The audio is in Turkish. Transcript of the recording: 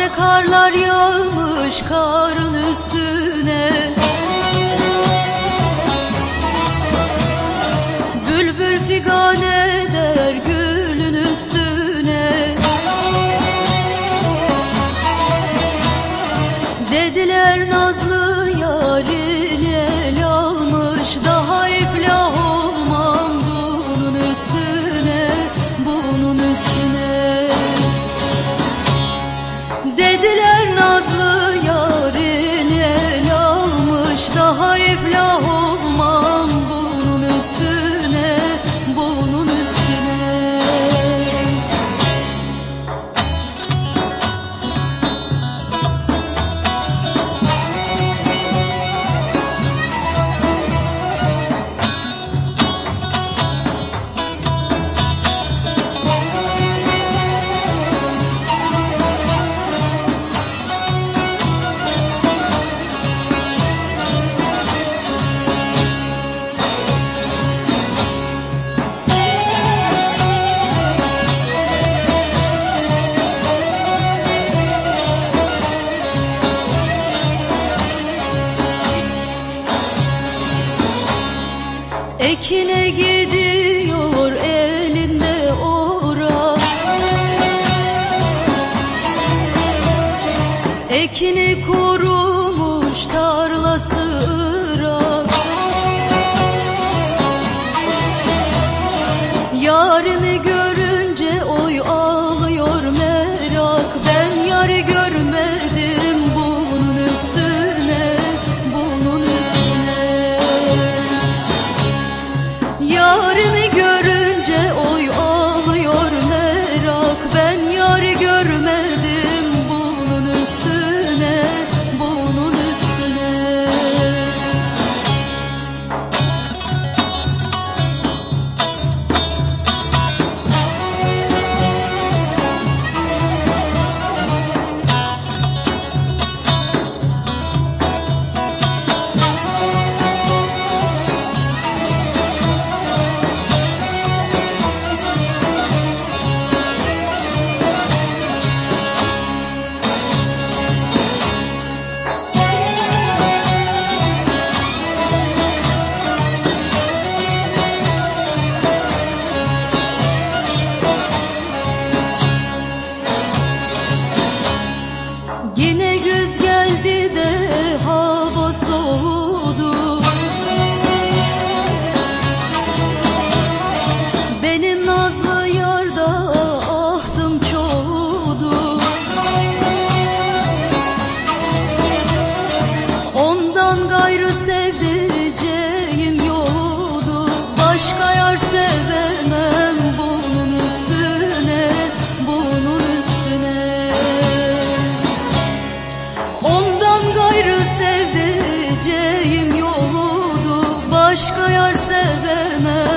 Taze karlar yağmış karın üstüne, bülbül figan eder gülün üstüne. Dediler nazlı yarini el almış, daha iflah olmam bunun üstüne, bunun üstüne. Dediler nazlı yarini el almış, daha iflah olmam bunun üstüne, bunun üstüne. Ekine gidiyor elinde orak, ekini kurumuş tarlası Irak. Yarimi görünce oy ağlıyor merak, ben yarı görmedim bunun üstüne, bunun üstüne. Yarimi görünce oy ağlıyor merak, ben yarı görmedim bunun üstüne, bunun üstüne. Yine güz geldi de hava soğudu, benim nazlı yarda ahtım çoğudu. Ondan gayrı sevdireceğim yoktu, başka yar sevemem bunun üstüne, bunun üstüne. Ondan gayrı sevdiceğim yoktu, başka yar sevemem